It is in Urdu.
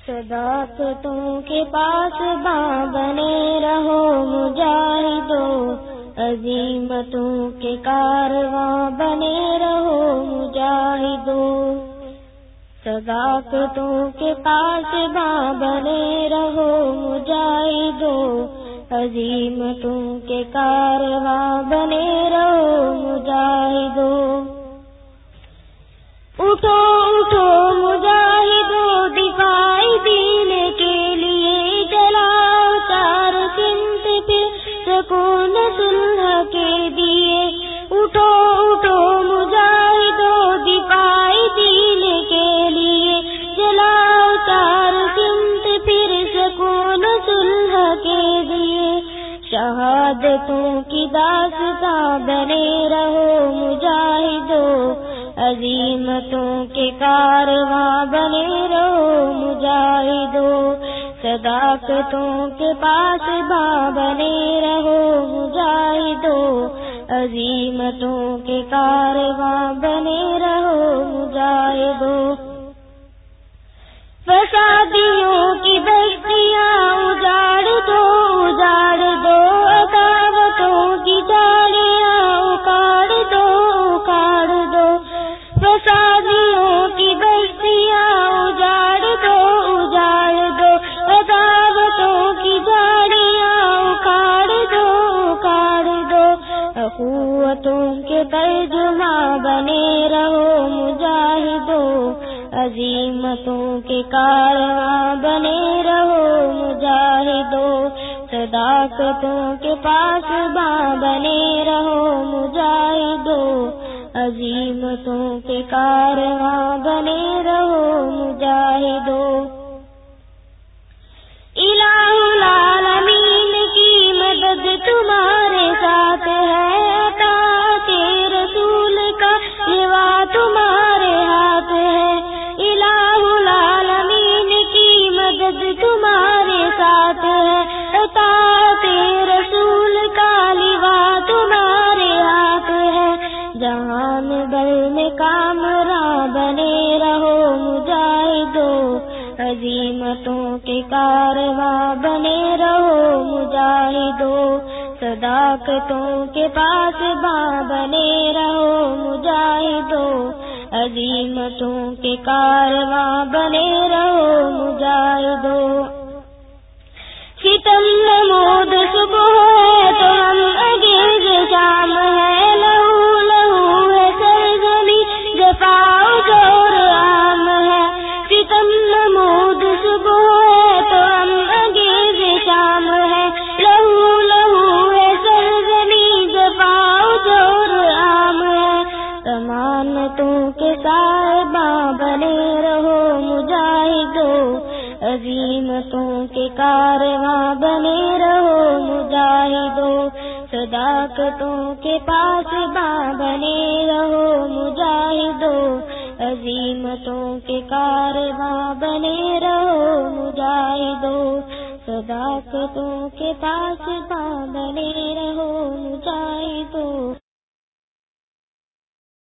صداقتوں کے پاس بنے رہو مجاہدو، عزیمتوں کے کارواں بنے رہو مجاہدو، صداقتوں کے پاس بنے رہو مجاہدو، عزیمتوں کے کارواں بنے رہو مجاہدو۔ اٹھو اٹھو مجاہدو، دفاع دین کے لیے جلاؤ چار سمت پھر سکون صلح کے دیے۔ اٹھو اٹھو مجاہدو، دفاع دین کے لیے جلاؤ چار سمت پھر سکون صلح کے دیے۔ شہادتوں کی داستاں بنے رہو مجاہدو، عزیمتوں کے کارواں بنے رہو مجاہدو، صداقتوں کے پاس بنے رہو مجاہدو، عزیمتوں کے کارواں بنے رہو مجاہدو۔ فسادیوں کی بستیاں اجاڑ دو اجاڑ دو، عداوتوں کی جالیاں اکاڑ دو اکاڑ دو، فسادیوں کی بستیاں اجاڑ دو اجاڑ دو، عداوتوں کی جالیاں اکاڑ دو اکاڑ دو، اخوتوں کے ترجماں بنے رہو مجاہدو، عزیمتوں کے کارواں بنے رہو مجاہدو، صداقتوں کے پاس بنے رہو مجاہدو، عزیمتوں کے کارواں بنے رہو مجاہدو۔ الہ العالمین کی مدد تمہارے ساتھ ہے، اطاعت رسول کا لواء تمہارے ہاتھ ہے، الہ العالمین کی مدد تمہارے ساتھ ہے، اطاعت رسول کا لواء تمہارے ہاتھ ہے، جہان بھر میں کامراں بنے رہو مجاہدو، عزیمتوں کے کارواں بنے رہو مجاہدو، صداقتوں کے پاس بنے رہو مجاہدو، عزیمتوں کے کارواں بنے رہو مجاہدو۔ ستم نمود صبح ہے تو ہم انگیز شام ہے، لہو لہو ہے سرزمین جفا و جور عام ہے، ستم نمود صبح ہے تو ہم انگیز شام ہے، لہو لہو ہے سرزمین جفا و جور عام ہے، ضمانتوں کے صاحباں بنے رہو مجاہدو، عزیمتوں کے کارواں بنے رہو مجاہدو، صداقتوں کے پاس بنے رہو مجاہدو، عزیمتوں کے کارواں بنے رہو مجاہدو، صداقتوں کے پاس بنے رہو مجاہدو،